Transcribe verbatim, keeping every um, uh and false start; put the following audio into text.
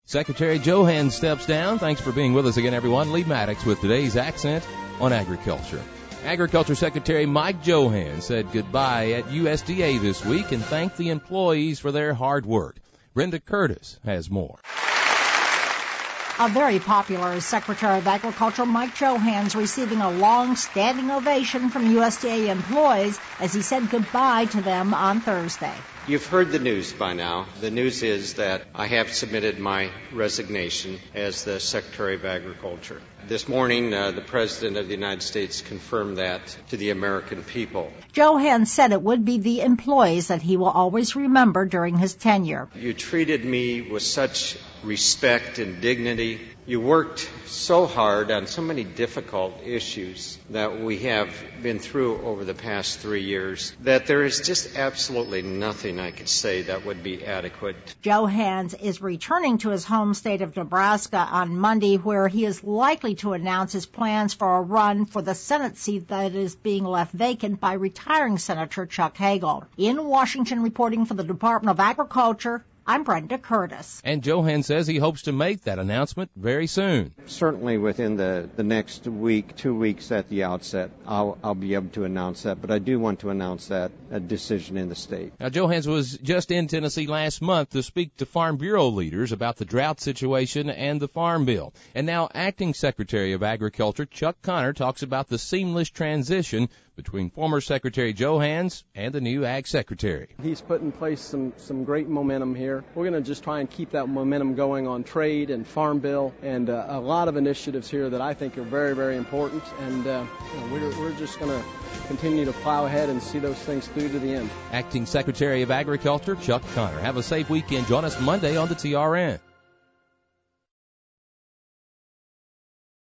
Secretary Johannes steps down. Thanks for being with us again, everyone. Lee Maddox with today's Accent on Agriculture. Agriculture Secretary Mike Johannes said goodbye at U S D A this week and thanked the employees for their hard work. Brenda Curtis has more. A very popular Secretary of Agriculture, Mike Johannes, receiving a long-standing ovation from U S D A employees as he said goodbye to them on Thursday. You've heard the news by now. The news is that I have submitted my resignation as the Secretary of Agriculture. This morning, uh, the President of the United States confirmed that to the American people. Johannes said it would be the employees that he will always remember during his tenure. You treated me with such respect and dignity. You worked so hard on so many difficult issues that we have been through over the past three years that there is just absolutely nothing I could say that would be adequate. Johannes is returning to his home state of Nebraska on Monday, where he is likely to announce his plans for a run for the Senate seat that is being left vacant by retiring Senator Chuck Hagel. In Washington, reporting for the Department of Agriculture, I'm Brenda Curtis. And Johannes says he hopes to make that announcement very soon. Certainly within the, the next week, two weeks at the outset, I'll, I'll be able to announce that. But I do want to announce that a decision in the state. Now, Johannes was just in Tennessee last month to speak to Farm Bureau leaders about the drought situation and the Farm Bill. And now Acting Secretary of Agriculture Chuck Connor talks about the seamless transition between former Secretary Johannes and the new Ag Secretary. He's put in place some, some great momentum here. We're going to just try and keep that momentum going on trade and Farm Bill and uh, a lot of initiatives here that I think are very, very important. And uh, you know, we're, we're just going to continue to plow ahead and see those things through to the end. Acting Secretary of Agriculture Chuck Connor. Have a safe weekend. Join us Monday on the T R N.